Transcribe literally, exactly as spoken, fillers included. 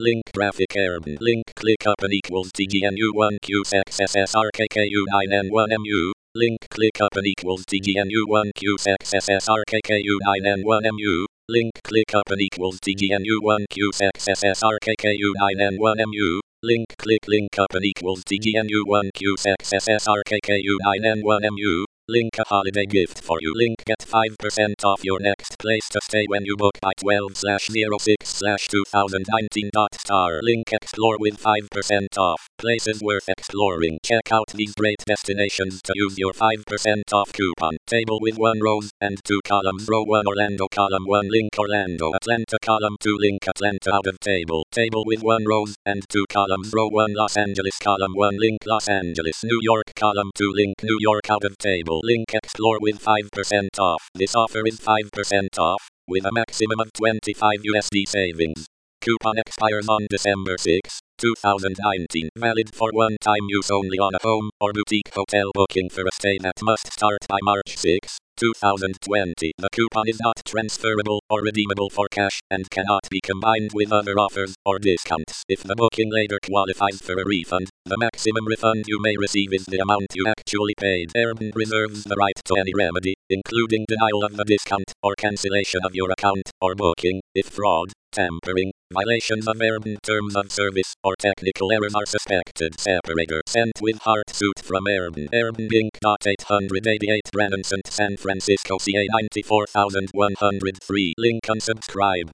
Link graphic Urban. Link ClickUp equals T G N U one Q X S S R K K U nine N one M U. Link ClickUp equals T G N U one Q X S S R K K U nine N one M U. Link ClickUp equals T G N U one Q X S S R K K U nine N one M U. Link click link up equals T G N U one Q X S S R K K U nine N one M U. Link a holiday gift for you. Link get five percent off your next place to stay when you book by twelve slash oh six slash twenty nineteen. Star link explore with five percent off. Places worth exploring. Check out these great destinations to use your five percent off coupon. Table with one rows and two columns. Row one Orlando, column one link Orlando. Atlanta, column two link Atlanta. Out of table. Table with one rows and two columns. Row one Los Angeles, column one link Los Angeles. New York, column two link New York. Out of table. Link explore with five percent off. This offer is five percent off, with a maximum of twenty-five U S D savings. Coupon expires on December sixth, two thousand nineteen. Valid for one-time use only on a home or boutique hotel booking for a stay that must start by March sixth, two thousand twenty. The coupon is not transferable or redeemable for cash and cannot be combined with other offers or discounts. If the booking later qualifies for a refund, the maximum refund you may receive is the amount you actually paid. Urban reserves the right to any remedy, including denial of the discount or cancellation of your account or booking, if fraud, tampering, violations of Urban terms of service, or technical errors are suspected. Separator sent with heart suit from Urban. Urban Incorporated. eight eighty-eight Branson, San Francisco, C A nine four one zero three. Link unsubscribe.